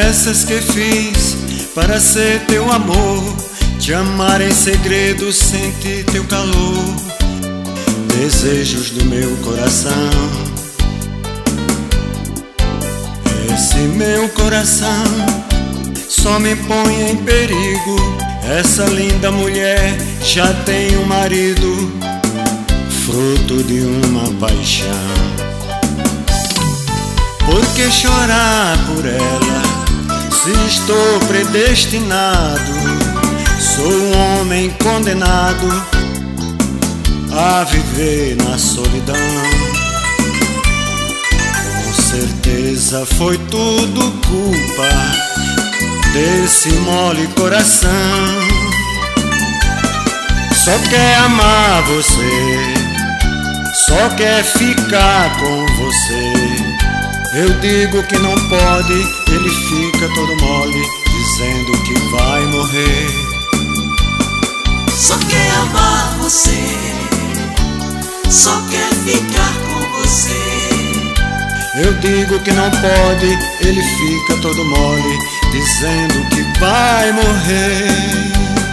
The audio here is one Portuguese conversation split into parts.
promessas que fiz para ser teu amor, te amar em segredo, sentir teu calor, desejos do meu coração. Esse meu coração só me põe em perigo. Essa linda mulher já tem um marido, fruto de uma paixão. Por que chorar por ela, se estou predestinado? Sou um homem condenado a viver na solidão. Com certeza foi tudo culpa desse mole coração. Só quer amar você, só quer ficar com você. Eu digo que não pode, ele fica todo mole, dizendo que vai morrer. Só quer amar você, só quer ficar com você. Eu digo que não pode, ele fica todo mole, dizendo que vai morrer.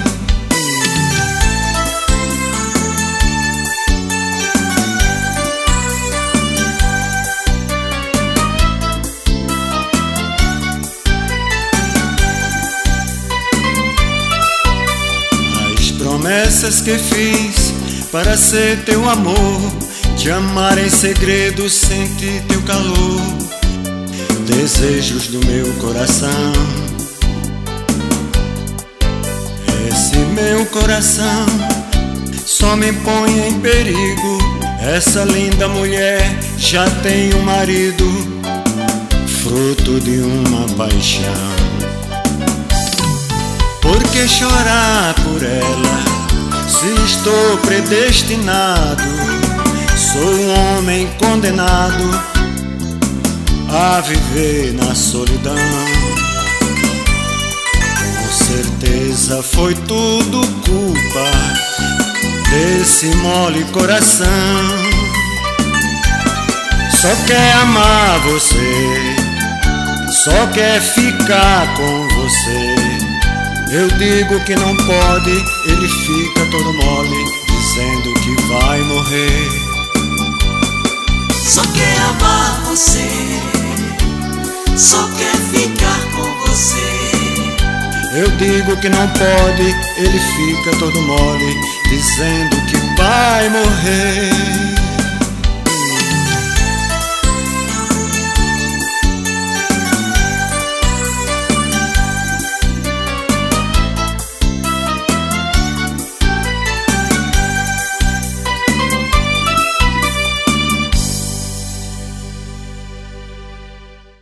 Promessas que fiz para ser teu amor, te amar em segredo, sentir teu calor, desejos do meu coração. Esse meu coração só me põe em perigo. Essa linda mulher já tem um marido, fruto de uma paixão. Por que chorar por ela, se estou predestinado? Sou um homem condenado a viver na solidão. Com certeza foi tudo culpa desse mole coração. Só quer amar você, só quer ficar com você. Eu digo que não pode, ele fica todo mole, dizendo que vai morrer. Só quer amar você, só quer ficar com você. Eu digo que não pode, ele fica todo mole, dizendo que vai morrer.